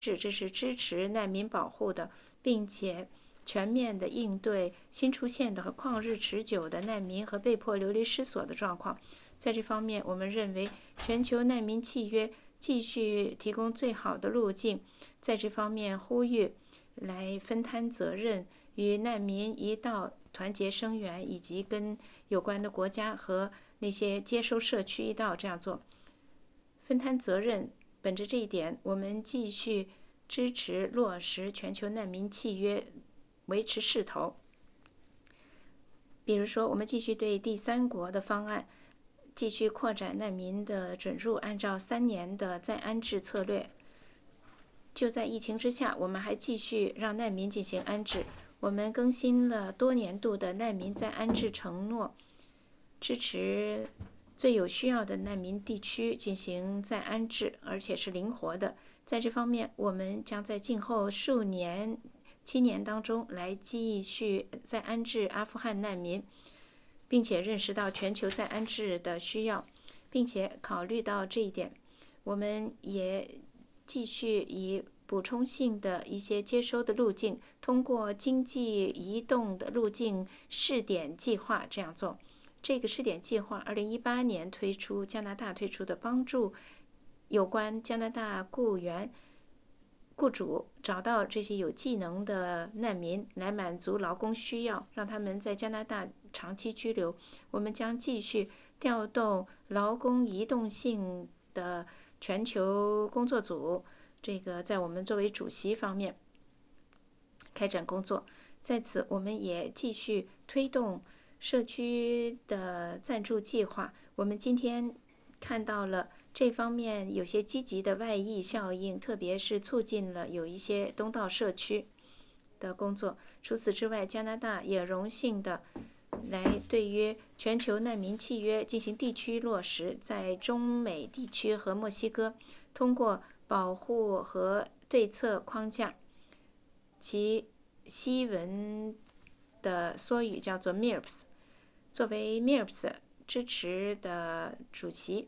这是支持难民保护的，并且全面的应对新出现的和旷日持久的难民和被迫流离失所的状况。在这方面，我们认为全球难民契约继续提供最好的路径。在这方面呼吁来分摊责任，与难民一道团结声援，以及跟有关的国家和那些接收社区一道这样做。分摊责任，本着这一点，我们继续支持落实全球难民契约，维持势头。比如说，我们继续对第三国的方案继续扩展难民的准入，按照3年的再安置策略。就在疫情之下，我们还继续让难民进行安置。我们更新了多年度的难民再安置承诺，支持最有需要的难民地区进行再安置，而且是灵活的。在这方面，我们将在今后数年7年当中来继续再安置阿富汗难民，并且认识到全球再安置的需要，并且考虑到这一点，我们也继续以补充性的一些接收的路径，通过经济移动的路径试点计划这样做。这个试点计划2018年推出，加拿大推出的，帮助有关加拿大雇主找到这些有技能的难民，来满足劳工需要，让他们在加拿大长期居留。我们将继续调动劳工移动性的全球工作组，这个在我们作为主席方面开展工作。在此，我们也继续推动社区的赞助计划。我们今天看到了这方面有些积极的外溢效应，特别是促进了有一些东道社区的工作。除此之外，加拿大也荣幸的来对于全球难民契约进行地区落实，在中美地区和墨西哥通过保护和对策框架，其西文的缩语叫做 MIRPS。 作为 MIRPS 支持的主席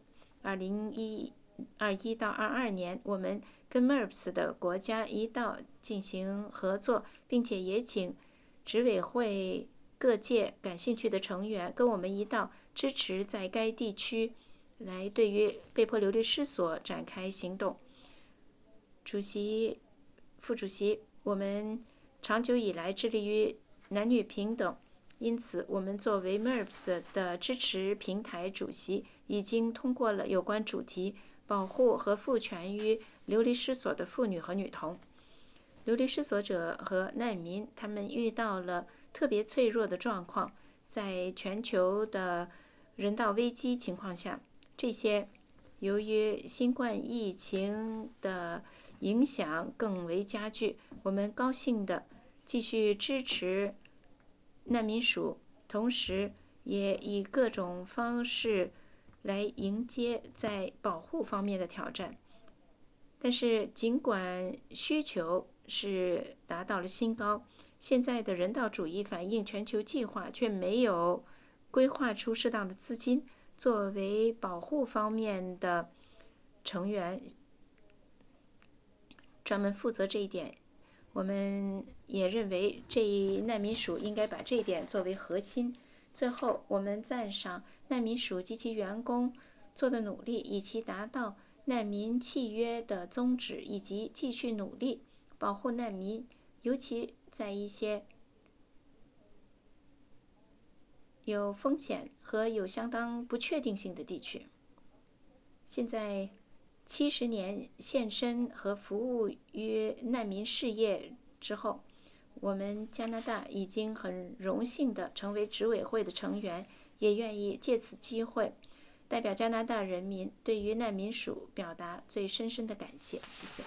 ，2021到22年，我们跟 MIRPS 的国家一道进行合作，并且也请执委会各界感兴趣的成员跟我们一道支持在该地区来对于被迫流离失所展开行动。主席、副主席，我们长久以来致力于男女平等，因此我们作为 MIRPS 的支持平台主席，已经通过了有关主题，保护和赋权于流离失所的妇女和女童。流离失所者和难民，他们遇到了特别脆弱的状况，在全球的人道危机情况下，这些由于新冠疫情的影响更为加剧。我们高兴地继续支持难民署，同时也以各种方式来迎接在保护方面的挑战。但是尽管需求是达到了新高，现在的人道主义反映全球计划却没有规划出适当的资金。作为保护方面的成员，专门负责这一点，我们也认为难民署应该把这一点作为核心。最后，我们赞赏难民署及其员工做的努力，以期达到难民契约的宗旨，以及继续努力保护难民，尤其在一些有风险和有相当不确定性的地区。现在70年献身和服务于难民事业之后，我们加拿大已经很荣幸地成为执委会的成员，也愿意借此机会代表加拿大人民对于难民署表达最深深的感谢。谢谢。